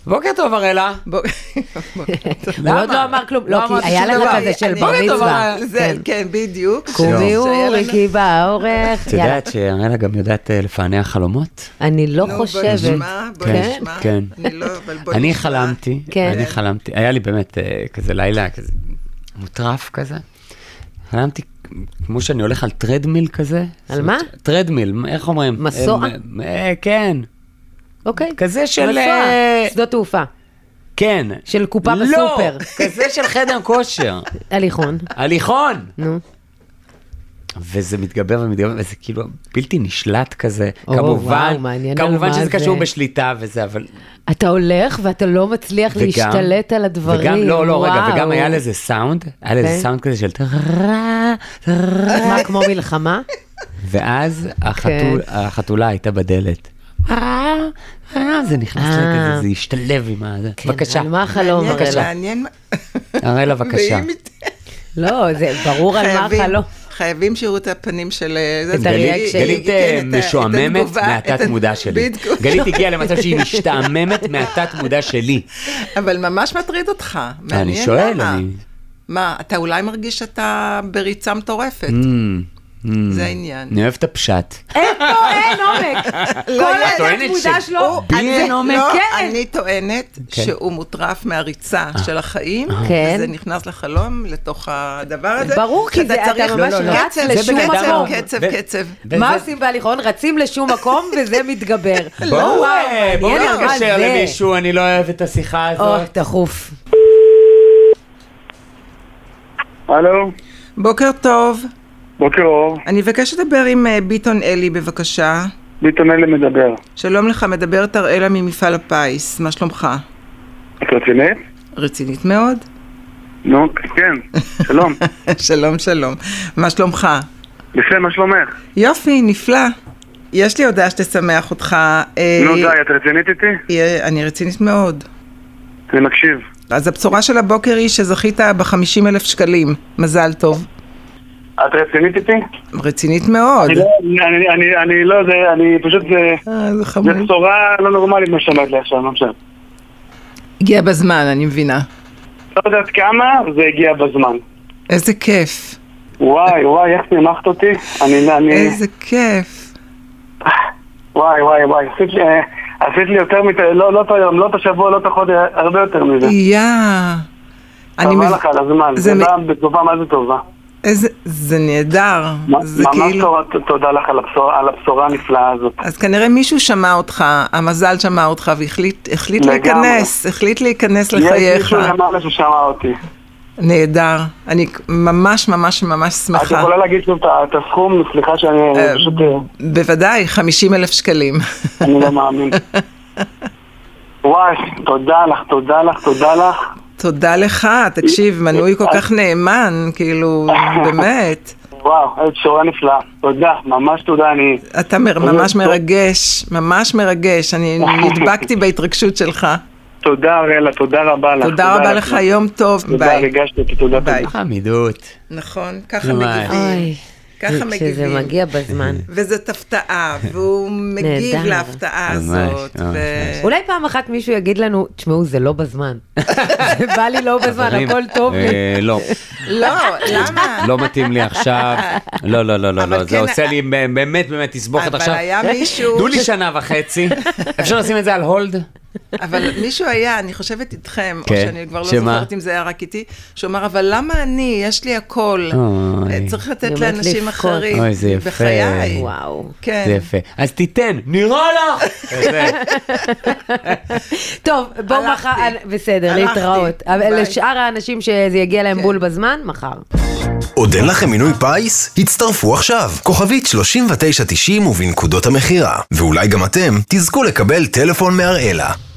בוקר טוב, אראלה. הוא עוד לא אמר כלום. לא, כי היה לך כזה של בר מצווה. כן, בדיוק. קומי אורי, כי בא האורך. את יודעת שאראלה גם יודעת לפענח חלומות? אני לא חושבת. בוא נשמע. כן. אני חלמתי, כן. היה לי באמת כזה לילה, כזה מוטרף כזה. חלמתי כמו שאני הולך על טרדמיל כזה. על מה? טרדמיל, איך אומרים? מסוע? כן. אוקיי. כזה של... מסוע, שדות תעופה. כן. של קופה בסופר. לא, כזה של חדר כושר. הליכון. הליכון. נו. וזה מתגבר ומתגבר, וזה כאילו בלתי נשלט כזה. וואו, מעניין על מה כמובן שזה זה. קשור בשליטה וזה, אבל... אתה הולך ואתה לא מצליח להשתלט על הדברים. וגם, לא, רגע, וואו. וגם היה לזה סאונד, היה לזה סאונד כזה של... מה, כמו מלחמה? ואז החתולה הייתה בדלת. זה נכנס לכזה, זה השתלב עם הזה. בבקשה. על מה החלום, אראלה? מעניין. אראלה, בבקשה. לא, זה ברור על מה החלום. חייבים שיראו את הפנים של... גלית משועממת מהתת מודע שלי. גלית הגיעה למצב שהיא משתעממת מהתת מודע שלי. אבל ממש מטריד אותך. אני שואל, מה, אתה אולי מרגיש שאתה בריצה מטורפת. זה העניין. אני אוהב את הפשט. אין עומק. כל התת מודע שלו. אין עומק. אני טוענת שהוא מוטרף מהריצה של החיים, וזה נכנס לחלום, לתוך הדבר הזה. ברור, כי אתה ממש רץ לשום מקום. קצב. מה עושים בהליכון? רצים לשום מקום וזה מתגבר. בואו נתקשר למישהו, אני לא אוהב את השיחה הזאת. תחוף. הלו. בוקר טוב. בוקר אור. אני מבקש לדבר עם ביטון אלי, בבקשה. ביטון אלי מדבר. שלום לך, מדברת אראלה ממפעל הפיס. מה שלומך? את רצינית? רצינית מאוד. נו, כן. שלום. שלום. מה שלומך? בסדר, מה שלומך? יופי, נפלא. יש לי הודעה שתשמח אותך. נו די, את רצינית איתי? אני רצינית מאוד. אני מקשיב. אז הבשורה של הבוקר היא שזכית ב50,000 שקלים. מזל טוב. את רצינית איתי? רצינית מאוד. אני פשוט, זה חמוד. זה בשורה לא נורמלית מה שאומרת לי עכשיו, לא משנה. הגיע בזמן, אני מבינה. לא יודעת כמה, זה הגיע בזמן. איזה כיף. וואי, איך נמחת אותי? איזה כיף. וואי, עשית לי יותר לא את היום, לא את השבוע, לא את החודש, הרבה יותר מזה. תודה לך על הזמן, זה בא בתגובה מה זה טובה. זה נהדר. ממש תודה לך על הבשורה הנפלאה הזאת. אז כנראה מישהו שמע אותך, המזל שמע אותך והחליט להיכנס לחייך. יש מישהו למעלה ששמע אותי. נהדר. אני ממש שמחה. את יכולה להגיד שוב את הסכום? סליחה שאני פשוט... בוודאי, 50,000 שקלים. אני לא מאמין. וואי, תודה לך. תודה לך, תקשיב, מנוי כל כך נאמן, כאילו, באמת. וואו, איזו שורה נפלאה. תודה, ממש תודה, אתה ממש מרגש, אני נדבקתי בהתרגשות שלך. תודה אראלה, תודה רבה לך. תודה רבה לך, יום טוב, ביי. תודה, ריגשת אותי, תודה. עמידות. נכון, ככה מגיבים. כשזה מגיע בזמן. וזאת הפתעה, והוא מגיב להפתעה הזאת. אולי פעם אחת מישהו יגיד לנו, תשמעו, זה לא בזמן. זה בא לי לא בזמן, הכל טוב לי. לא. לא, למה? לא מתאים לי עכשיו. לא, זה עושה לי באמת תסבוכת עכשיו. אבל היה מישהו... תנו לי 1.5 שנה. אפשר לשים את זה על הולד? אבל מישהו היה, אני חושבת איתכם, או שאני כבר לא זוכרת אם זה היה רק איתי, שאומר, אבל למה אני, יש לי הכל, צריך לתת לאנשים אחרים. אוי, זה יפה. בחיי. וואו. כן. זה יפה. אז תיתן, נראה לך! טוב, בואו מחר, בסדר, להתראות. לשאר האנשים שזה יגיע להם בול בזמן, מחר. עוד אין לכם מינוי פייס? הצטרפו עכשיו, כוכבית 3990 ובנקודות המחירה. ואולי גם אתם תזכו לקבל טלפון מאראלה.